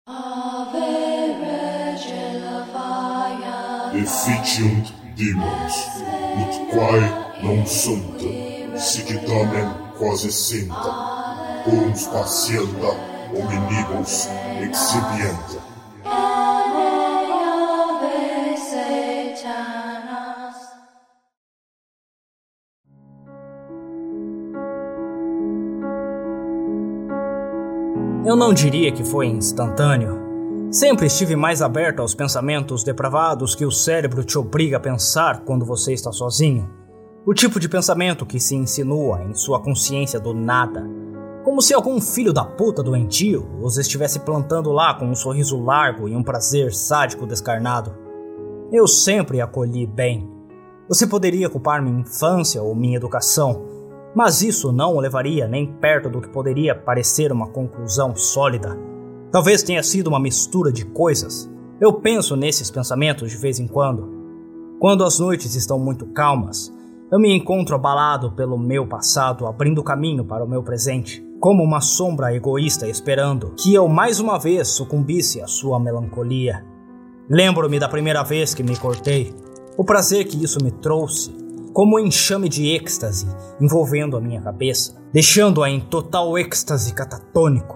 Efficiunt demons, ut quae non sunt, sic tamen quasi sinta, cum spatienda hominibus exhibienta. Eu não diria que foi instantâneo. Sempre estive mais aberto aos pensamentos depravados que o cérebro te obriga a pensar quando você está sozinho. O tipo de pensamento que se insinua em sua consciência do nada. Como se algum filho da puta doentio os estivesse plantando lá com um sorriso largo e um prazer sádico descarnado. Eu sempre acolhi bem. Você poderia culpar minha infância ou minha educação, mas isso não o levaria nem perto do que poderia parecer uma conclusão sólida. Talvez tenha sido uma mistura de coisas. Eu penso nesses pensamentos de vez em quando. Quando as noites estão muito calmas, eu me encontro abalado pelo meu passado, abrindo caminho para o meu presente, como uma sombra egoísta esperando que eu mais uma vez sucumbisse à sua melancolia. Lembro-me da primeira vez que me cortei, o prazer que isso me trouxe, como um enxame de êxtase envolvendo a minha cabeça, deixando-a em total êxtase catatônico.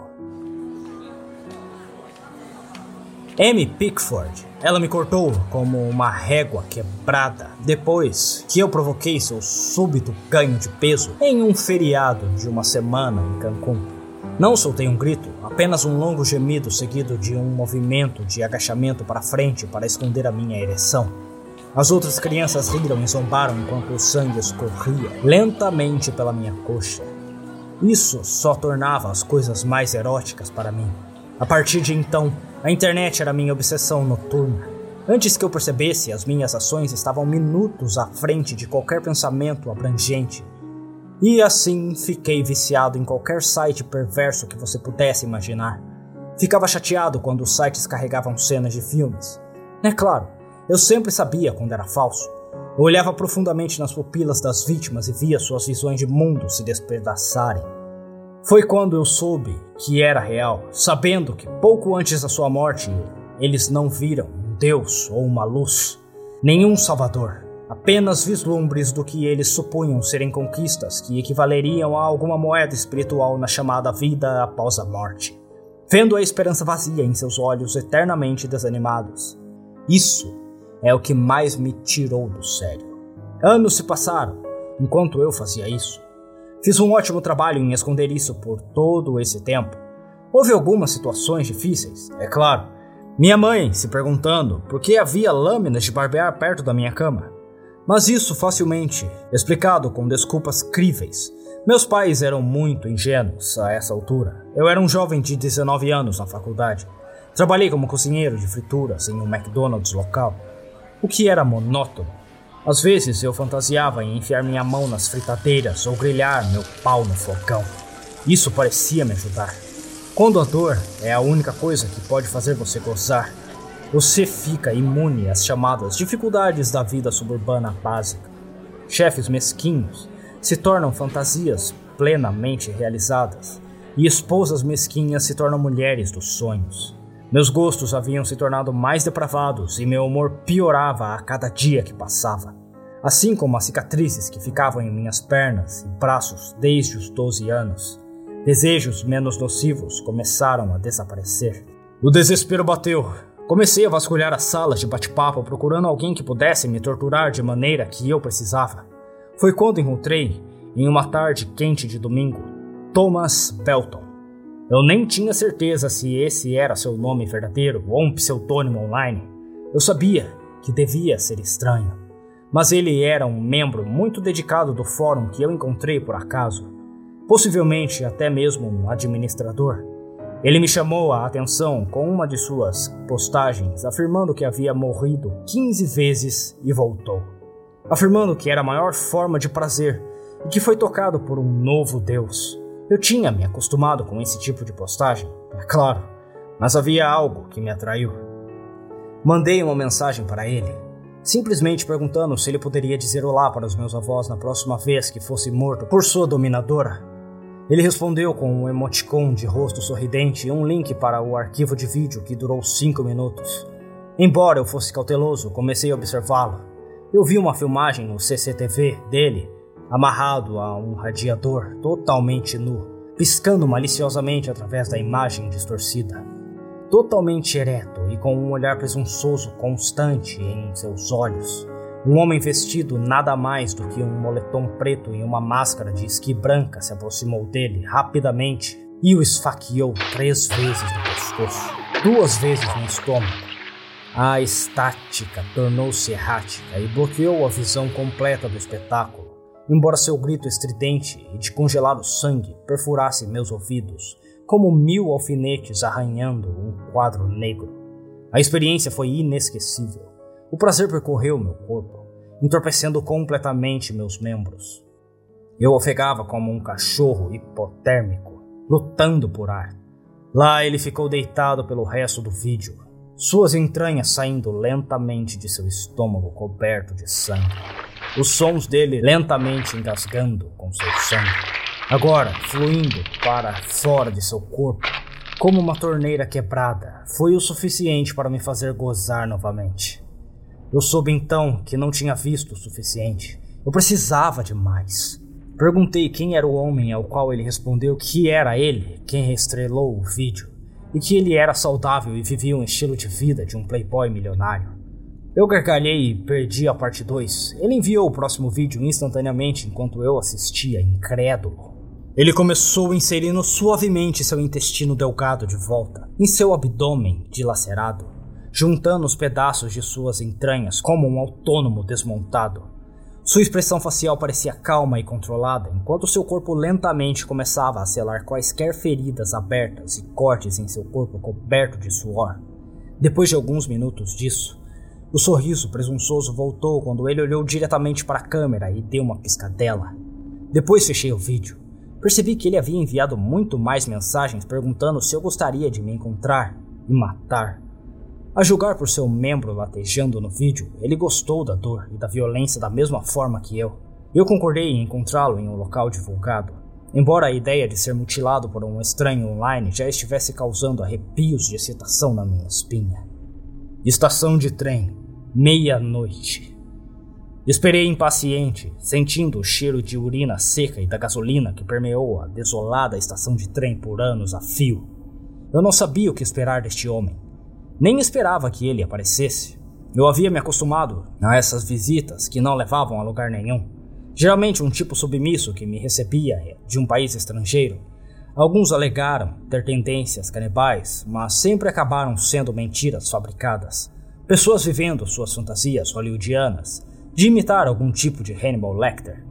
Amy Pickford, ela me cortou como uma régua quebrada depois que eu provoquei seu súbito ganho de peso em um feriado de uma semana em Cancún. Não soltei um grito, apenas um longo gemido seguido de um movimento de agachamento para frente para esconder a minha ereção. As outras crianças riram e zombaram enquanto o sangue escorria lentamente pela minha coxa. Isso só tornava as coisas mais eróticas para mim. A partir de então, a internet era minha obsessão noturna. Antes que eu percebesse, as minhas ações estavam minutos à frente de qualquer pensamento abrangente. E assim fiquei viciado em qualquer site perverso que você pudesse imaginar. Ficava chateado quando os sites carregavam cenas de filmes. É claro, eu sempre sabia quando era falso. Eu olhava profundamente nas pupilas das vítimas e via suas visões de mundo se despedaçarem. Foi quando eu soube que era real, sabendo que pouco antes da sua morte, eles não viram um Deus ou uma luz, nenhum salvador, apenas vislumbres do que eles supunham serem conquistas que equivaleriam a alguma moeda espiritual na chamada vida após a morte, vendo a esperança vazia em seus olhos eternamente desanimados. Isso é o que mais me tirou do sério. Anos se passaram enquanto eu fazia isso. Fiz um ótimo trabalho em esconder isso por todo esse tempo. Houve algumas situações difíceis, é claro. Minha mãe se perguntando por que havia lâminas de barbear perto da minha cama. Mas isso facilmente explicado com desculpas críveis. Meus pais eram muito ingênuos a essa altura. Eu era um jovem de 19 anos na faculdade. Trabalhei como cozinheiro de frituras em um McDonald's local, o que era monótono. Às vezes eu fantasiava em enfiar minha mão nas fritadeiras ou grelhar meu pau no fogão. Isso parecia me ajudar. Quando a dor é a única coisa que pode fazer você gozar, você fica imune às chamadas dificuldades da vida suburbana básica. Chefes mesquinhos se tornam fantasias plenamente realizadas, e esposas mesquinhas se tornam mulheres dos sonhos. Meus gostos haviam se tornado mais depravados e meu humor piorava a cada dia que passava, assim como as cicatrizes que ficavam em minhas pernas e braços desde os 12 anos. Desejos menos nocivos começaram a desaparecer. O desespero bateu. Comecei a vasculhar as salas de bate-papo procurando alguém que pudesse me torturar de maneira que eu precisava. Foi quando encontrei, em uma tarde quente de domingo, Thomas Belton. Eu nem tinha certeza se esse era seu nome verdadeiro ou um pseudônimo online. Eu sabia que devia ser estranho, mas ele era um membro muito dedicado do fórum que eu encontrei por acaso, possivelmente até mesmo um administrador. Ele me chamou a atenção com uma de suas postagens afirmando que havia morrido 15 vezes e voltou, afirmando que era a maior forma de prazer e que foi tocado por um novo Deus. Eu tinha me acostumado com esse tipo de postagem, é claro, mas havia algo que me atraiu. Mandei uma mensagem para ele, simplesmente perguntando se ele poderia dizer olá para os meus avós na próxima vez que fosse morto por sua dominadora. Ele respondeu com um emoticon de rosto sorridente e um link para o arquivo de vídeo que durou 5 minutos. Embora eu fosse cauteloso, comecei a observá-lo. Eu vi uma filmagem no CCTV dele, amarrado a um radiador, totalmente nu, piscando maliciosamente através da imagem distorcida. Totalmente ereto e com um olhar presunçoso constante em seus olhos. Um homem vestido nada mais do que um moletom preto e uma máscara de esqui branca se aproximou dele rapidamente e o esfaqueou 3 vezes no pescoço, 2 vezes no estômago. A estática tornou-se errática e bloqueou a visão completa do espetáculo, embora seu grito estridente e de congelado sangue perfurasse meus ouvidos, como 1000 alfinetes arranhando um quadro negro. A experiência foi inesquecível. O prazer percorreu meu corpo, entorpecendo completamente meus membros. Eu ofegava como um cachorro hipotérmico, lutando por ar. Lá ele ficou deitado pelo resto do vídeo, suas entranhas saindo lentamente de seu estômago coberto de sangue. Os sons dele lentamente engasgando com seu sangue, agora fluindo para fora de seu corpo, como uma torneira quebrada, foi o suficiente para me fazer gozar novamente. Eu soube então que não tinha visto o suficiente. Eu precisava de mais. Perguntei quem era o homem, ao qual ele respondeu que era ele quem estrelou o vídeo e que ele era saudável e vivia um estilo de vida de um playboy milionário. Eu gargalhei e perdi a parte 2. Ele enviou o próximo vídeo instantaneamente enquanto eu assistia, incrédulo. Ele começou inserindo suavemente seu intestino delgado de volta em seu abdômen dilacerado, juntando os pedaços de suas entranhas como um autônomo desmontado. Sua expressão facial parecia calma e controlada, enquanto seu corpo lentamente começava a selar quaisquer feridas abertas e cortes em seu corpo coberto de suor. Depois de alguns minutos disso, o sorriso presunçoso voltou quando ele olhou diretamente para a câmera e deu uma piscadela. Depois fechei o vídeo. Percebi que ele havia enviado muito mais mensagens perguntando se eu gostaria de me encontrar e matar. A julgar por seu membro latejando no vídeo, ele gostou da dor e da violência da mesma forma que eu. Eu concordei em encontrá-lo em um local divulgado, embora a ideia de ser mutilado por um estranho online já estivesse causando arrepios de excitação na minha espinha. Estação de trem, 00:00. Esperei impaciente, sentindo o cheiro de urina seca e da gasolina que permeou a desolada estação de trem por anos a fio. Eu não sabia o que esperar deste homem. Nem esperava que ele aparecesse. Eu havia me acostumado a essas visitas que não levavam a lugar nenhum. Geralmente um tipo submisso que me recebia de um país estrangeiro. Alguns alegaram ter tendências canibais, mas sempre acabaram sendo mentiras fabricadas. Pessoas vivendo suas fantasias hollywoodianas de imitar algum tipo de Hannibal Lecter.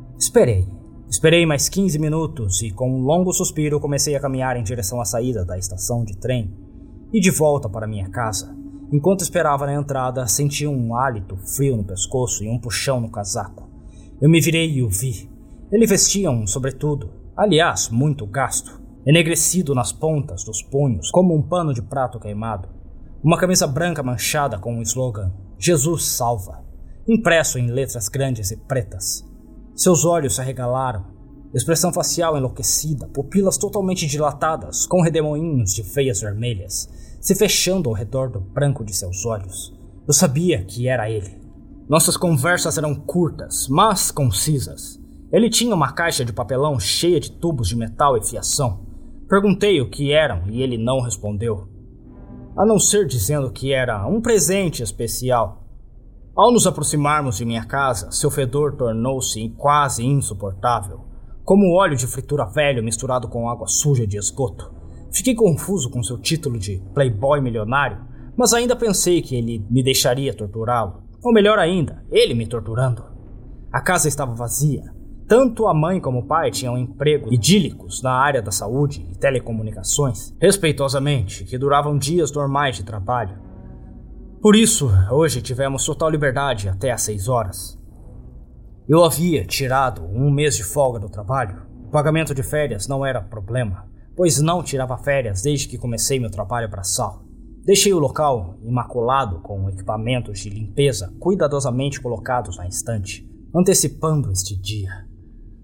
Esperei mais 15 minutos e com um longo suspiro comecei a caminhar em direção à saída da estação de trem e de volta para minha casa. Enquanto esperava na entrada, senti um hálito frio no pescoço e um puxão no casaco. Eu me virei e o vi. Ele vestia um sobretudo, aliás, muito gasto, enegrecido nas pontas dos punhos como um pano de prato queimado. Uma camisa branca manchada com o slogan "Jesus salva", impresso em letras grandes e pretas. Seus olhos se arregalaram, expressão facial enlouquecida, pupilas totalmente dilatadas, com redemoinhos de veias vermelhas, se fechando ao redor do branco de seus olhos. Eu sabia que era ele. Nossas conversas eram curtas, mas concisas. Ele tinha uma caixa de papelão cheia de tubos de metal e fiação. Perguntei o que eram e ele não respondeu, a não ser dizendo que era um presente especial. Ao nos aproximarmos de minha casa, seu fedor tornou-se quase insuportável, como óleo de fritura velho misturado com água suja de esgoto. Fiquei confuso com seu título de playboy milionário, mas ainda pensei que ele me deixaria torturá-lo, ou melhor ainda, ele me torturando. A casa estava vazia. Tanto a mãe como o pai tinham empregos idílicos na área da saúde e telecomunicações, respeitosamente, que duravam dias normais de trabalho. Por isso, hoje tivemos total liberdade até às 6 horas. Eu havia tirado 1 mês de folga do trabalho. O pagamento de férias não era problema, pois não tirava férias desde que comecei meu trabalho braçal. Deixei o local imaculado com equipamentos de limpeza cuidadosamente colocados na estante, antecipando este dia.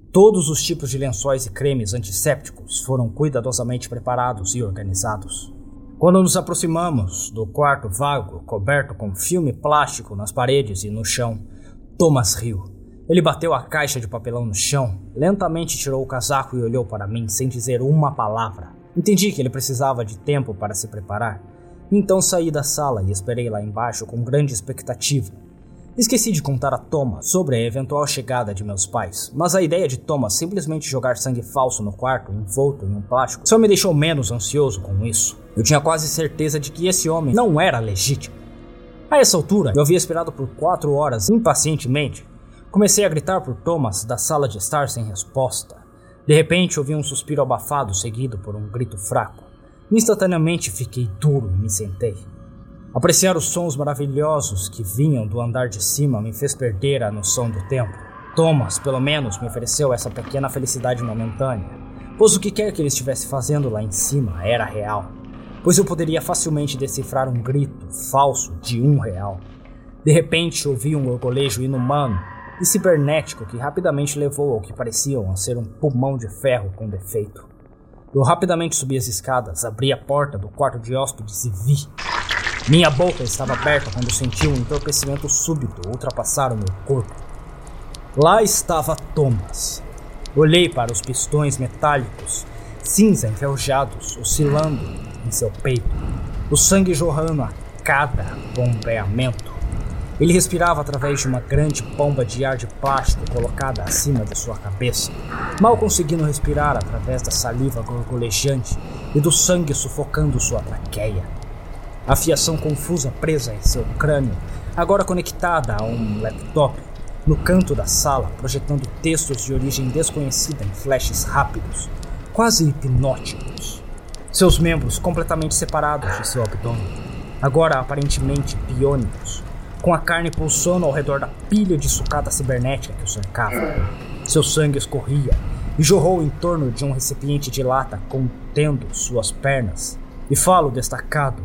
Todos os tipos de lençóis e cremes antissépticos foram cuidadosamente preparados e organizados. Quando nos aproximamos do quarto vago, coberto com filme plástico nas paredes e no chão, Thomas riu. Ele bateu a caixa de papelão no chão, lentamente tirou o casaco e olhou para mim sem dizer uma palavra. Entendi que ele precisava de tempo para se preparar. Então saí da sala e esperei lá embaixo com grande expectativa. Esqueci de contar a Thomas sobre a eventual chegada de meus pais, mas a ideia de Thomas simplesmente jogar sangue falso no quarto, envolto em um plástico, só me deixou menos ansioso com isso. Eu tinha quase certeza de que esse homem não era legítimo. A essa altura, eu havia esperado por 4 horas impacientemente. Comecei a gritar por Thomas da sala de estar sem resposta. De repente, ouvi um suspiro abafado seguido por um grito fraco. Instantaneamente fiquei duro e me sentei. Apreciar os sons maravilhosos que vinham do andar de cima me fez perder a noção do tempo. Thomas, pelo menos, me ofereceu essa pequena felicidade momentânea, pois o que quer que ele estivesse fazendo lá em cima era real, pois eu poderia facilmente decifrar um grito falso de R$1. De repente, ouvi um gorgolejo inumano e cibernético que rapidamente levou ao que pareciam ser um pulmão de ferro com defeito. Eu rapidamente subi as escadas, abri a porta do quarto de hóspedes e vi. Minha boca estava aberta quando senti um entorpecimento súbito ultrapassar o meu corpo. Lá estava Thomas. Olhei para os pistões metálicos, cinza enferrujados, oscilando em seu peito, o sangue jorrando a cada bombeamento. Ele respirava através de uma grande bomba de ar de plástico colocada acima de sua cabeça, mal conseguindo respirar através da saliva gorgolejante e do sangue sufocando sua traqueia. A fiação confusa presa em seu crânio, agora conectada a um laptop, no canto da sala, projetando textos de origem desconhecida em flashes rápidos, quase hipnóticos. Seus membros completamente separados de seu abdômen, agora aparentemente biônicos, com a carne pulsando ao redor da pilha de sucata cibernética que o cercava. Seu sangue escorria e jorrou em torno de um recipiente de lata contendo suas pernas, e falo destacado,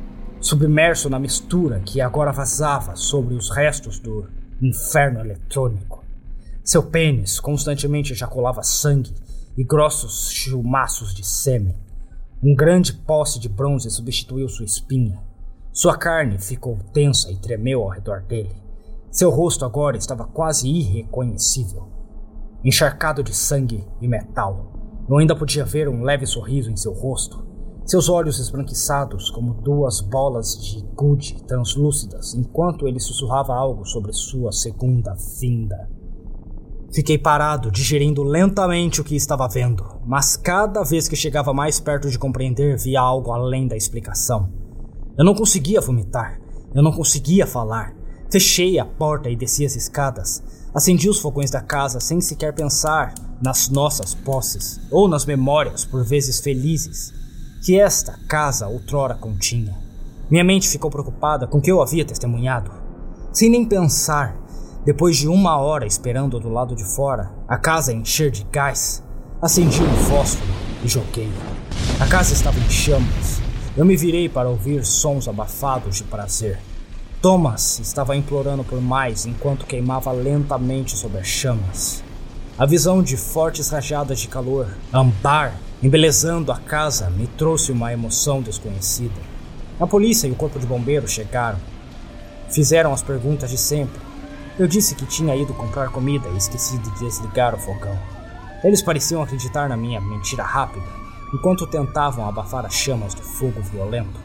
submerso na mistura que agora vazava sobre os restos do inferno eletrônico. Seu pênis constantemente ejaculava sangue e grossos chumaços de sêmen. Um grande poste de bronze substituiu sua espinha. Sua carne ficou tensa e tremeu ao redor dele. Seu rosto agora estava quase irreconhecível, encharcado de sangue e metal. Eu ainda podia ver um leve sorriso em seu rosto. Seus olhos esbranquiçados como 2 bolas de gude translúcidas, enquanto ele sussurrava algo sobre sua segunda vinda. Fiquei parado, digerindo lentamente o que estava vendo, mas cada vez que chegava mais perto de compreender, via algo além da explicação. Eu não conseguia vomitar, eu não conseguia falar. Fechei a porta e desci as escadas. Acendi os fogões da casa sem sequer pensar nas nossas posses, ou nas memórias, por vezes felizes, que esta casa outrora continha. Minha mente ficou preocupada com o que eu havia testemunhado. Sem nem pensar, depois de 1 hora esperando do lado de fora, a casa encher de gás, acendi um fósforo e joguei. A casa estava em chamas. Eu me virei para ouvir sons abafados de prazer. Thomas estava implorando por mais enquanto queimava lentamente sob as chamas. A visão de fortes rajadas de calor, âmbar, embelezando a casa, me trouxe uma emoção desconhecida. A polícia e o corpo de bombeiros chegaram. Fizeram as perguntas de sempre. Eu disse que tinha ido comprar comida e esqueci de desligar o fogão. Eles pareciam acreditar na minha mentira rápida, enquanto tentavam abafar as chamas do fogo violento.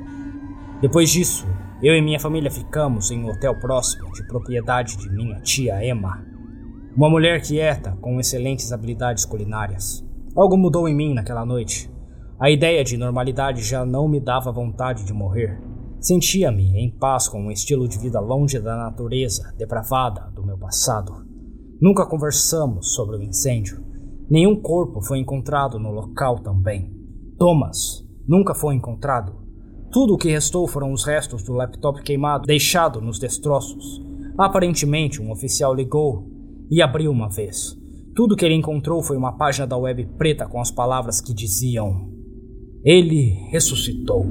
Depois disso, eu e minha família ficamos em um hotel próximo, de propriedade de minha tia Emma, uma mulher quieta com excelentes habilidades culinárias. Algo mudou em mim naquela noite. A ideia de normalidade já não me dava vontade de morrer. Sentia-me em paz com um estilo de vida longe da natureza depravada do meu passado. Nunca conversamos sobre o incêndio. Nenhum corpo foi encontrado no local também. Thomas nunca foi encontrado. Tudo o que restou foram os restos do laptop queimado deixado nos destroços. Aparentemente, um oficial ligou e abriu uma vez. Tudo que ele encontrou foi uma página da web preta com as palavras que diziam: "Ele ressuscitou."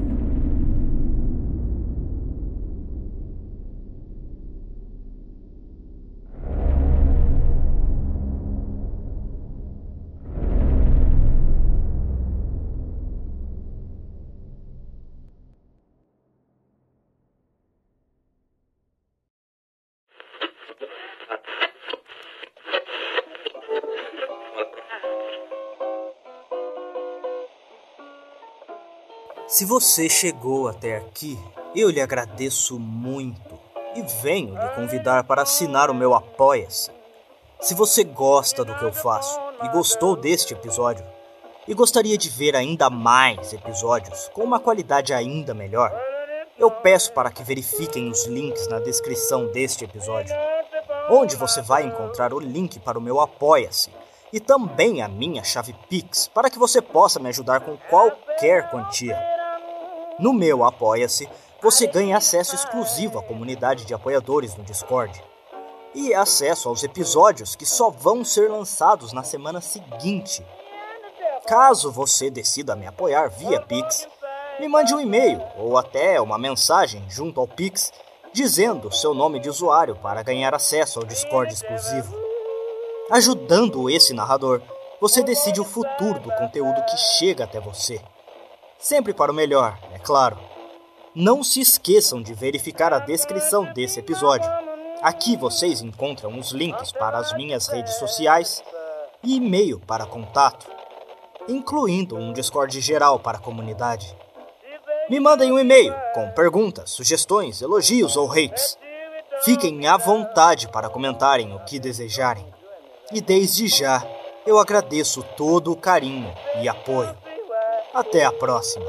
Se você chegou até aqui, eu lhe agradeço muito e venho lhe convidar para assinar o meu Apoia-se. Se você gosta do que eu faço e gostou deste episódio, e gostaria de ver ainda mais episódios com uma qualidade ainda melhor, eu peço para que verifiquem os links na descrição deste episódio, onde você vai encontrar o link para o meu Apoia-se e também a minha chave Pix, para que você possa me ajudar com qualquer quantia. No meu Apoia-se, você ganha acesso exclusivo à comunidade de apoiadores no Discord e acesso aos episódios que só vão ser lançados na semana seguinte. Caso você decida me apoiar via Pix, me mande um e-mail ou até uma mensagem junto ao Pix dizendo seu nome de usuário para ganhar acesso ao Discord exclusivo. Ajudando esse narrador, você decide o futuro do conteúdo que chega até você. Sempre para o melhor, é claro. Não se esqueçam de verificar a descrição desse episódio. Aqui vocês encontram os links para as minhas redes sociais e e-mail para contato, incluindo um Discord geral para a comunidade. Me mandem um e-mail com perguntas, sugestões, elogios ou hates. Fiquem à vontade para comentarem o que desejarem. E desde já, eu agradeço todo o carinho e apoio. Até a próxima.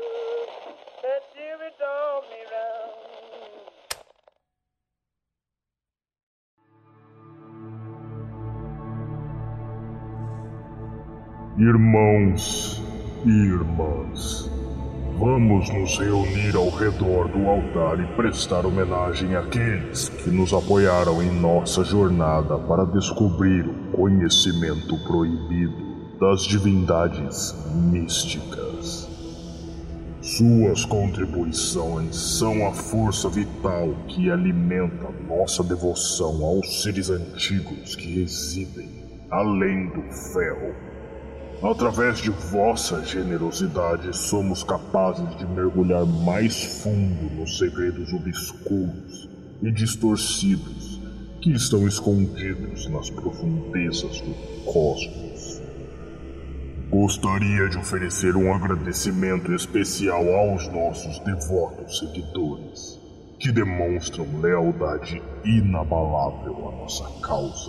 Irmãos e irmãs, vamos nos reunir ao redor do altar e prestar homenagem àqueles que nos apoiaram em nossa jornada para descobrir o conhecimento proibido das divindades místicas. Suas contribuições são a força vital que alimenta nossa devoção aos seres antigos que residem além do véu. Através de vossa generosidade, somos capazes de mergulhar mais fundo nos segredos obscuros e distorcidos que estão escondidos nas profundezas do cosmos. Gostaria de oferecer um agradecimento especial aos nossos devotos seguidores, que demonstram lealdade inabalável à nossa causa.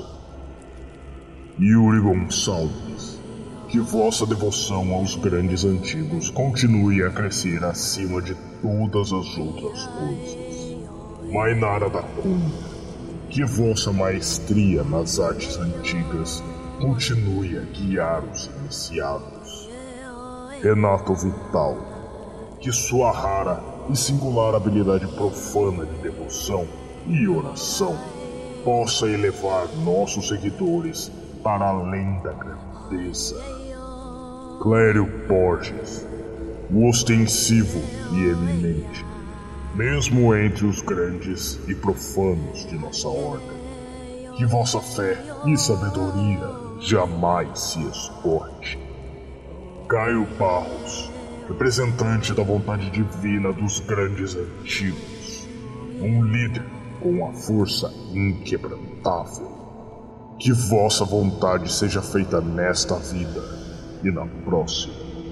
Yuri Gonçalves, que vossa devoção aos grandes antigos continue a crescer acima de todas as outras coisas. Mainara da Cunha, que vossa maestria nas artes antigas continue a guiar os iniciados. Renato Vital, que sua rara e singular habilidade profana de devoção e oração possa elevar nossos seguidores para além da grandeza. Clério Borges, o ostensivo e eminente, mesmo entre os grandes e profanos de nossa ordem, que vossa fé e sabedoria jamais se esgote. Caio Barros, representante da vontade divina dos grandes antigos, um líder com a força inquebrantável. Que vossa vontade seja feita nesta vida e na próxima.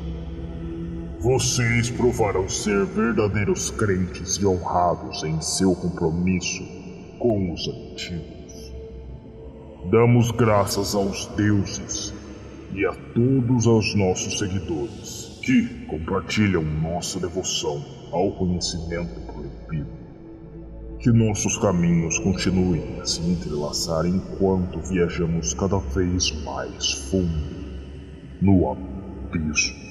Vocês provarão ser verdadeiros crentes e honrados em seu compromisso com os antigos. Damos graças aos deuses e a todos os nossos seguidores que compartilham nossa devoção ao conhecimento proibido. Que nossos caminhos continuem a se entrelaçar enquanto viajamos cada vez mais fundo no abismo.